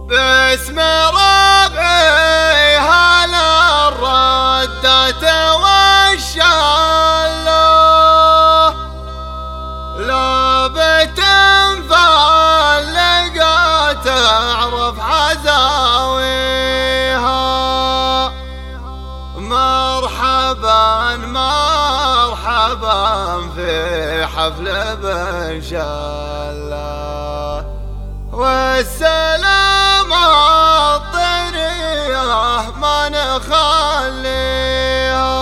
باسم ربعي هلا الردة والشالة لا بتنفعل تعرف عزاويها. مرحبا مرحبا في حفل بن شالة والسلام الطرية ما نخليها.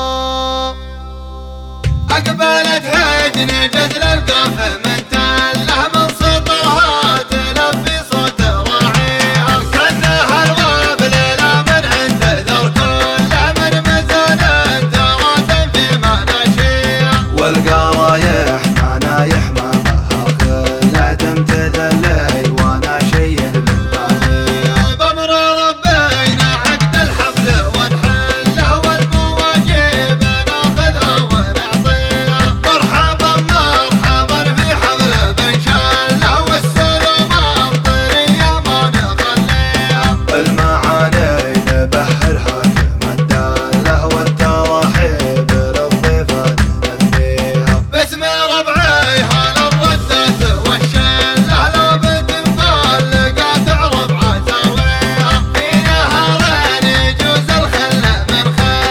أقبلت هجن جزل القف من تله من سطرها تلفي صوت راعيها كأنها الوابل لا من عند ذر كل من مزن ترات في مناشيها. والقرايح معنا يحمى لا تمتثلي وانا شيء بالبالي. بأمر ربنا عقد الحفل ونحله والمواجب ناخذها ونعطيها. مرحبا مرحبا في حفل بن شالة والسلام الطرية ما نخليها. المعاني نبحرها كما الدالة والتراحيب للضيفة نلبيها. باسم ربعي هلا الردة والشلة لا بتنفعل تعرف عزاويها. في نهرين يجوز الخل من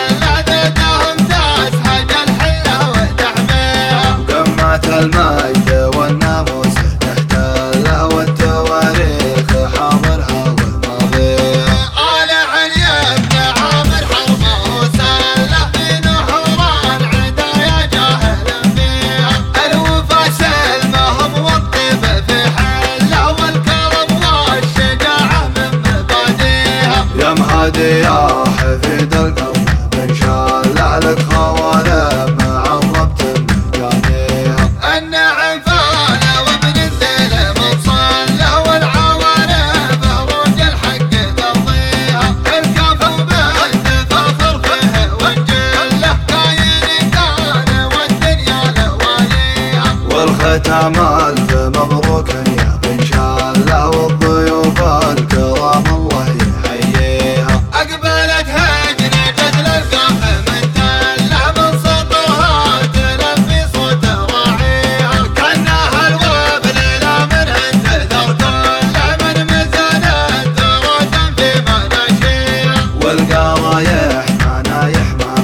خلدتهم تسحج الحلة وتحميها. وقمات المجد والناموس تحتله والتواريخ حاضرها والماضيها. آل عليا بن عامر حربه وسله في نحوران عدايا جاهل فيها. الوفا سلمهم والطيب في حله والكرم والشجاعة من مباديها. يا مهدي يا حفيد القوم بن شالة لك خوالم عربت مجانيها. النعم فانا وابن الذيل من صله والعوانف روج الحق ترضيها. الكاف وبنت فاخر فيه وانجله كاين كان والدنيا لواليها. والختام ألف مبروك يا بن شالة والضيوف الكرام الله يحييها. أقبلت هجن جزل القف من تله من سطرها تلفي صوت راعيها. كأنها الوابل لا من عند ذر كل من مزن ترات في مناشيها. والقرايح معنا يحمى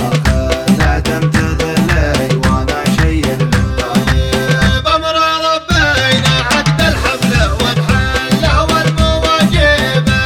لا تمتثلي وانا شيء بالبالي. بأمر ربنا عقد الحفل ونحله والمواجب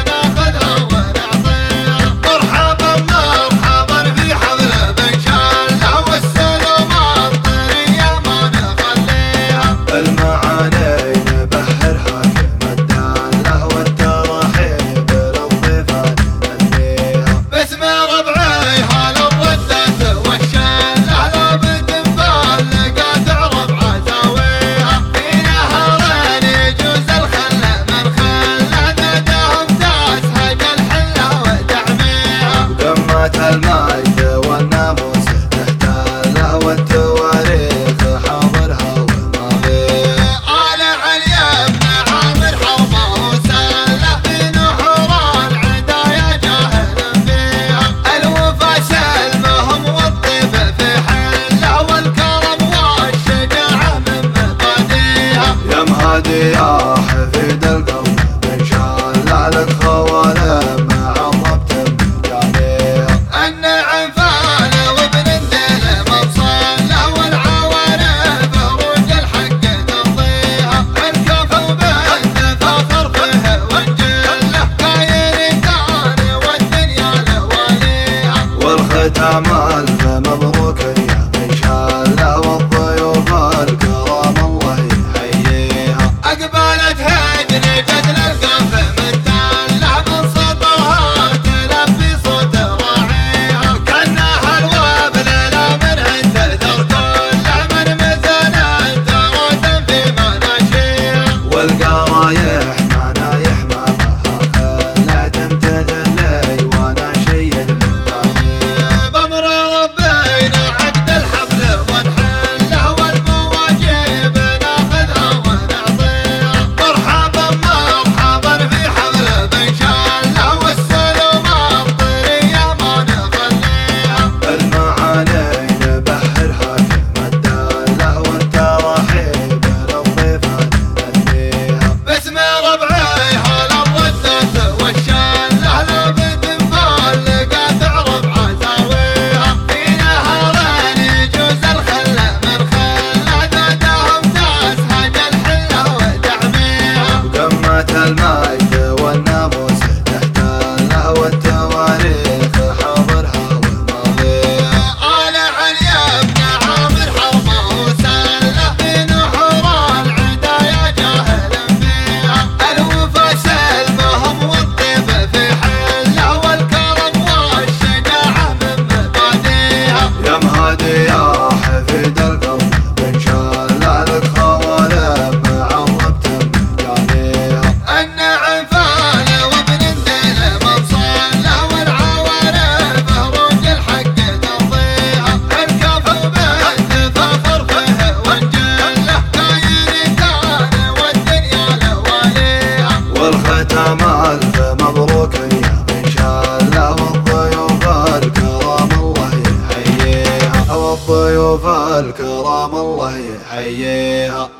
ختام ألف مبروك يا بن شالة، والضيوف الكرام الله يحييها، والضيوف الكرام الله يحييها.